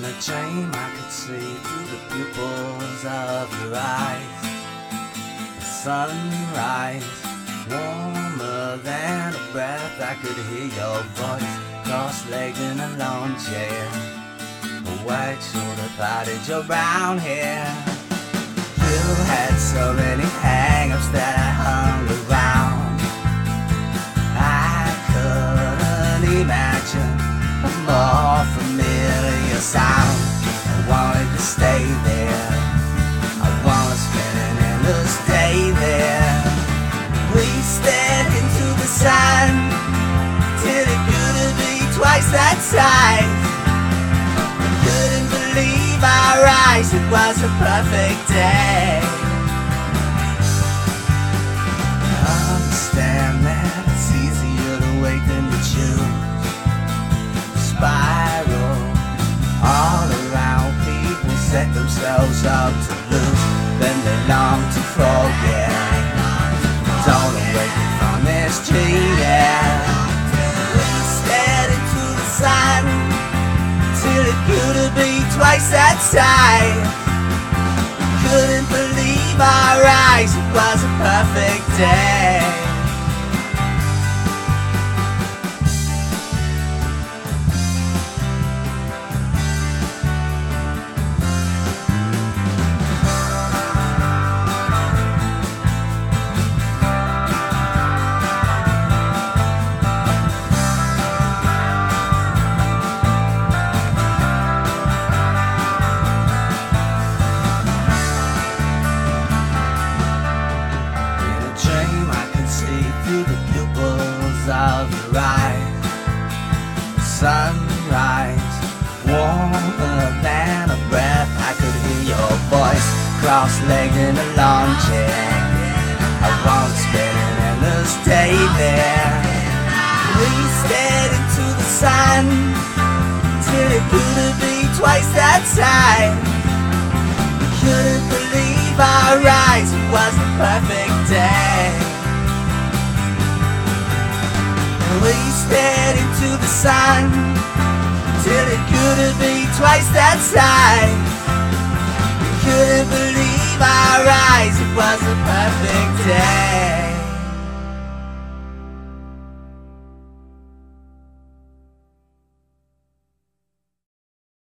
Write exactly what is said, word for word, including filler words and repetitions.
In a dream I could see through the pupils of your eyes. The sunrise, warmer than a breath. I could hear your voice, cross-legged in a lawn chair. A white shoulder parted your brown hair. You had so many hang-ups that I hung around. I couldn't imagine a more familiar sound. I wanted to stay there. I wanna spend an endless day there. We stared into the sun till it couldn't be twice that size. I couldn't believe our eyes. It was a perfect day. I understand that it's easier to wait than to choose. Spiral all around, people set themselves up to lose, then they long to forget. Don't awaken from this dream, yeah. We stared into the sun till it couldn't be twice that size. Couldn't believe our eyes. It was a perfect day. Through the pupils of your eyes. Sunrise, warmer than a breath. I could hear your voice, cross-legged in a lawn chair. I won't spend an endless day there. We stared into the sun till it couldn't be twice that size. We couldn't believe our eyes. It was a perfect day. We stared into the sun till it couldn't be twice that size. We couldn't believe our eyes. It was a perfect day.